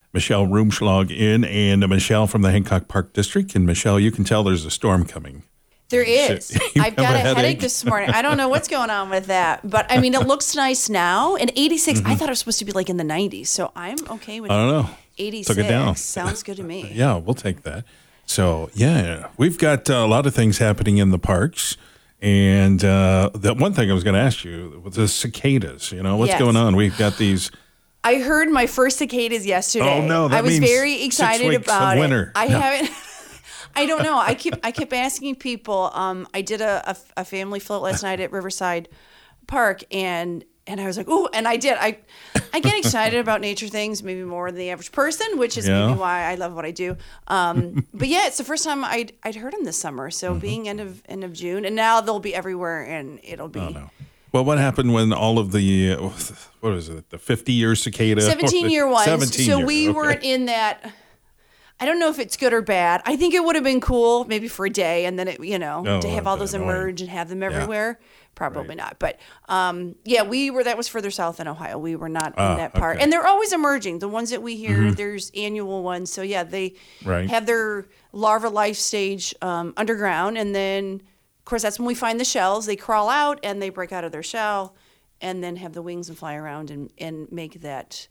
Michelle Rumschlag in, and Michelle from the Hancock Park District. And Michelle, you can tell there's a storm coming. There is. I've got a headache this morning. I don't know what's going on with that. But, I mean, it looks nice now. And 86, I thought it was supposed to be like in the 90s. So I'm okay with 86. Took it down. Sounds good to me. Yeah, we'll take that. So, yeah, we've got a lot of things happening in the parks. And the one thing I was going to ask you was the cicadas. What's going on? We've got these. I heard my first cicadas yesterday. Oh, no. That I was means very excited 6 weeks about of winter. it. I haven't. I don't know. I kept asking people. I did a family float last night at Riverside Park, and I was like, ooh, and I did. I get excited about nature things maybe more than the average person, which is maybe why I love what I do. But yeah, it's the first time I'd heard them this summer. So being end of June, and now they'll be everywhere, and it'll be. Oh, no. Well, what happened when all of the what was it? The 50-year cicada, 17-year ones. 17-year. So we weren't in that. I don't know if it's good or bad. I think it would have been cool maybe for a day, and then to have all those emerge and have them everywhere. Yeah. Probably not. But we were. That was further south in Ohio. We were not in that part, and they're always emerging. The ones that we hear, there's annual ones. So yeah, they have their larva life stage underground, and then of course that's when we find the shells. They crawl out and they break out of their shell, and then have the wings and fly around and make that.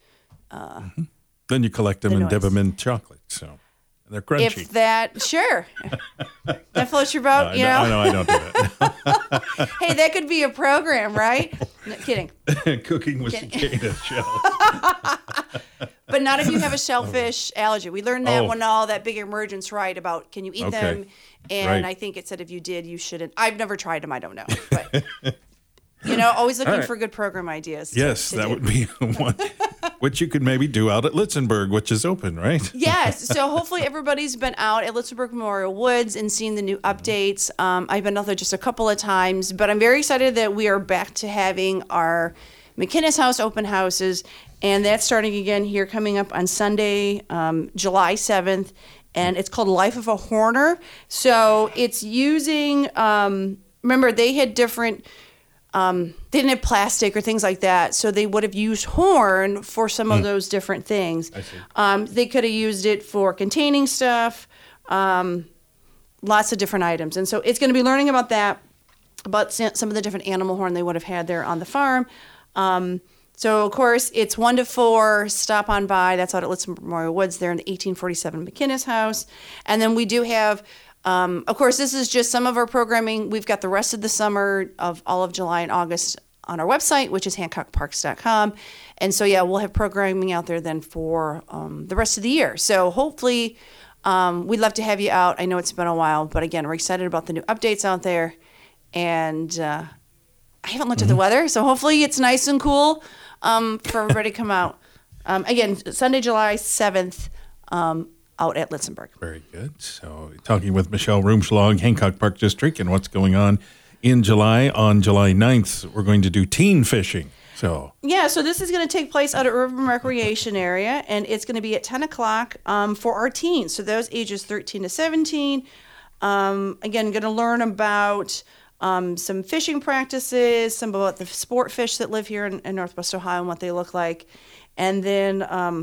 Then you collect them and dip them in chocolate. So they're crunchy. If that, sure. That floats your boat, No, I don't do that. Hey, that could be a program, right? No, kidding. Cooking with cicada shells. But not if you have a shellfish allergy. We learned that when all that big emergence, right, about can you eat them? And I think it said if you did, you shouldn't. I've never tried them. I don't know. But, always looking for good program ideas. Yes, that would be one. Which you could maybe do out at Litzenberg, which is open, right? Yes. So hopefully everybody's been out at Litzenberg Memorial Woods and seen the new updates. I've been out there just a couple of times, but I'm very excited that we are back to having our McInnes House open houses, and that's starting again here coming up on Sunday, July 7th, and it's called Life of a Horner. So it's using, remember they had different... they didn't have plastic or things like that, so they would have used horn for some of those different things. I see. They could have used it for containing stuff, lots of different items. And so it's going to be learning about that, about some of the different animal horn they would have had there on the farm. So, of course, it's 1 to 4, stop on by. That's out at Litzenberg Memorial Woods there in the 1847 McInnes House. And then we do have... of course, this is just some of our programming. We've got the rest of the summer of all of July and August on our website, which is hancockparks.com. And so, yeah, we'll have programming out there then for the rest of the year. So hopefully we'd love to have you out. I know it's been a while, but again, we're excited about the new updates out there. And I haven't looked at the weather, so hopefully it's nice and cool for everybody to come out. Again, Sunday, July 7th, out at Litzenberg. Very good. So talking with Michelle Rumschlag, Hancock Park District, and what's going on in July. On July 9th, we're going to do teen fishing. So this is going to take place out at River Recreation Area, and it's going to be at 10 o'clock for our teens. So those ages 13 to 17. Again, going to learn about some fishing practices, some about the sport fish that live here in Northwest Ohio and what they look like. And then...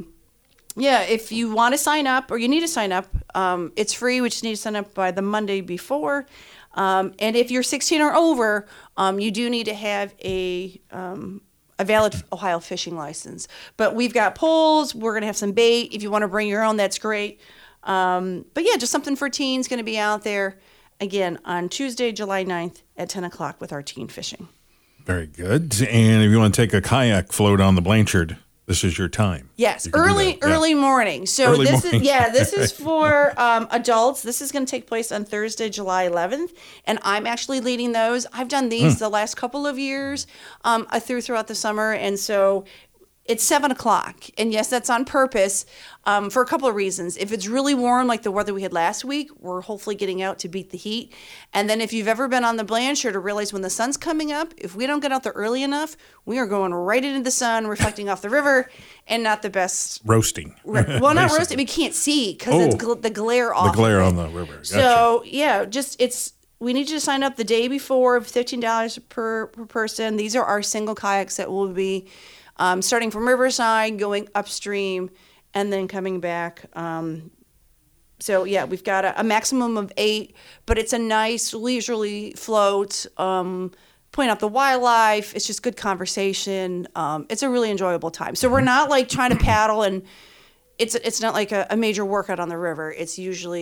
if you want to sign up or you need to sign up, it's free. We just need to sign up by the Monday before. And if you're 16 or over, you do need to have a valid Ohio fishing license. But we've got poles. We're going to have some bait. If you want to bring your own, that's great. But yeah, just something for teens going to be out there, again, on Tuesday, July 9th at 10 o'clock with our teen fishing. Very good. And if you want to take a kayak float on the Blanchard, this is your time. Yes, early morning. So this is for adults. This is going to take place on Thursday, July 11th, and I'm actually leading those. I've done these the last couple of years throughout the summer, and so it's 7 o'clock. And yes, that's on purpose for a couple of reasons. If it's really warm, like the weather we had last week, we're hopefully getting out to beat the heat. And then if you've ever been on the Blanchard or realize when the sun's coming up, if we don't get out there early enough, we are going right into the sun, reflecting off the river, and not the best. Roasting. Well, not roasting. We can't see because it's the glare off. The glare on the river. Gotcha. So, we need you to sign up the day before, $15 per person. These are our single kayaks that will be starting from Riverside, going upstream, and then coming back. So yeah, we've got a maximum of 8, but it's a nice leisurely float. Point out the wildlife. It's just good conversation. It's a really enjoyable time. So we're not like trying to paddle, and it's not like a major workout on the river. It's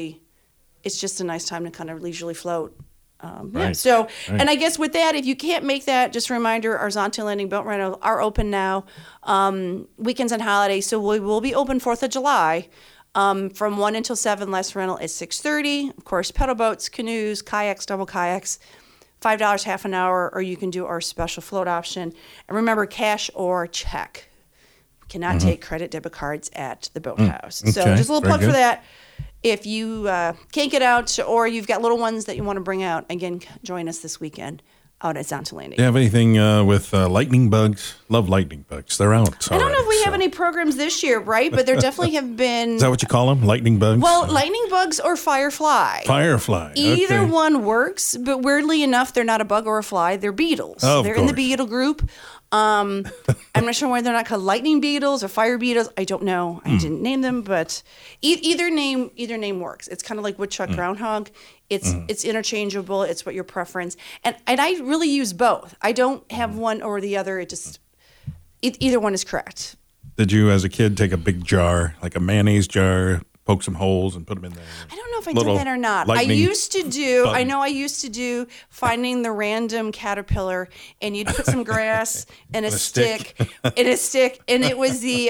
just a nice time to kind of leisurely float. Yeah. So, and I guess with that, if you can't make that, just a reminder, our Zonta Landing boat rentals are open now, weekends and holidays. So we will be open 4th of July. From 1 until 7, last rental is $6.30. Of course, pedal boats, canoes, kayaks, double kayaks, $5 half an hour, or you can do our special float option. And remember, cash or check. We cannot take credit debit cards at the boathouse. Okay. So just a little Very plug good. for that. If you can't get out, or you've got little ones that you want to bring out, again, join us this weekend out at Zonta Landing. Do you have anything with lightning bugs? Love lightning bugs. They're out. I don't know if we have any programs this year, right? But there definitely have been. Is that what you call them? Lightning bugs? Well, lightning bugs or firefly. Firefly. Either Okay. one works, but weirdly enough, they're not a bug or a fly. They're beetles. Of They're in the course. beetle group. I'm not sure why they're not called lightning beetles or fire beetles. I don't know. I didn't name them, but either name works. It's kind of like woodchuck, groundhog. It's interchangeable. It's what your preference. And I really use both. I don't have one or the other. Either one is correct. Did you, as a kid, take a big jar, like a mayonnaise jar, poke some holes and put them in there? I don't know if I Little did that or not. I lightning used to do, bug. I know I used to do finding the random caterpillar, and you'd put some grass and a stick, and it was the,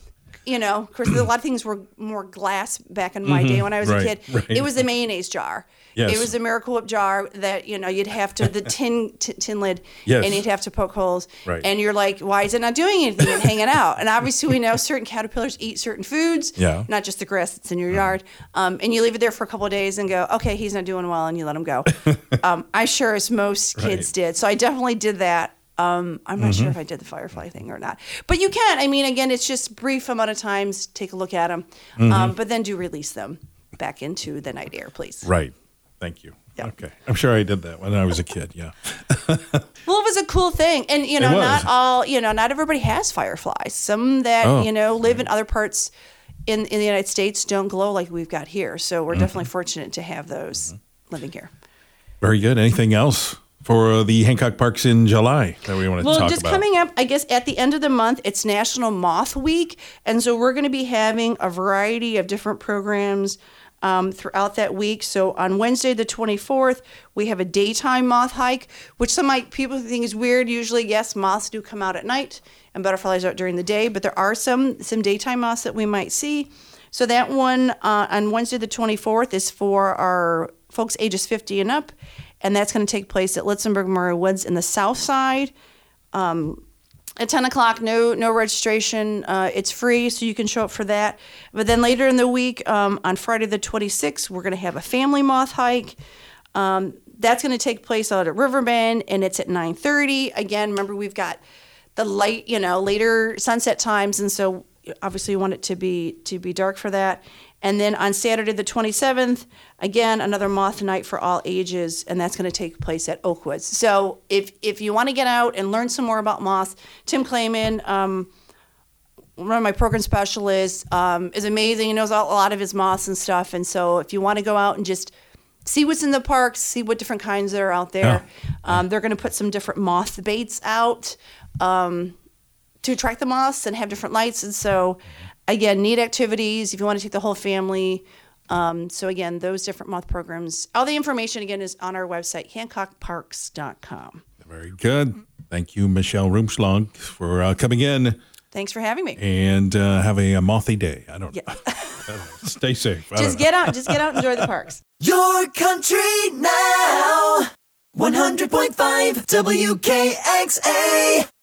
of course, a lot of things were more glass back in my day when I was a kid. right. It was the mayonnaise jar. Yes. It was the Miracle Whip jar that, you'd have to, the tin lid, Yes. and you'd have to poke holes. Right. And you're like, why is it not doing anything and hanging out? And obviously we know certain caterpillars eat certain foods, Yeah. not just the grass that's in your yard. And you leave it there for a couple of days and go, okay, he's not doing well, and you let him go. I'm sure as most kids Right. did. So I definitely did that. I'm not sure if I did the firefly thing or not. But you can. I mean, again, it's just brief amount of times. Take a look at them. But then do release them back into the night air, please. Right. Thank you. Yeah. Okay. I'm sure I did that when I was a kid. Yeah. Well, it was a cool thing. And, was. not everybody has fireflies. Some that, live in other parts in the United States don't glow like we've got here. So we're definitely fortunate to have those living here. Very good. Anything else for the Hancock Parks in July that we want to talk about? Well, just coming up, I guess, at the end of the month, it's National Moth Week. And so we're going to be having a variety of different programs throughout that week. So on Wednesday, the 24th, we have a daytime moth hike, which people think is weird. Usually, yes, moths do come out at night and butterflies out during the day, but there are some daytime moths that we might see. So that one on Wednesday, the 24th, is for our folks ages 50 and up, and that's going to take place at Litzenberg Memorial Woods in the south side. At 10 o'clock, no registration. It's free, so you can show up for that. But then later in the week, on Friday the 26th, we're going to have a family moth hike. That's going to take place out at Riverbend, and it's at 9:30. Again, remember, we've got the light, later sunset times, and so obviously you want it to be dark for that. And then on Saturday the 27th, again, another moth night for all ages, and that's going to take place at Oakwoods. So if you want to get out and learn some more about moths, Tim Clayman, one of my program specialists, is amazing. He knows a lot of his moths and stuff. And so if you want to go out and just see what's in the parks, see what different kinds that are out there, they're going to put some different moth baits out to attract the moths and have different lights. And so, again, neat activities if you want to take the whole family. So, again, those different moth programs. All the information, again, is on our website, hancockparks.com. Very good. Thank you, Michelle Rumschlag, for coming in. Thanks for having me. And have a mothy day. I don't know. Yeah. Stay safe. Just get out and enjoy the parks. Your country now. 100.5 WKXA.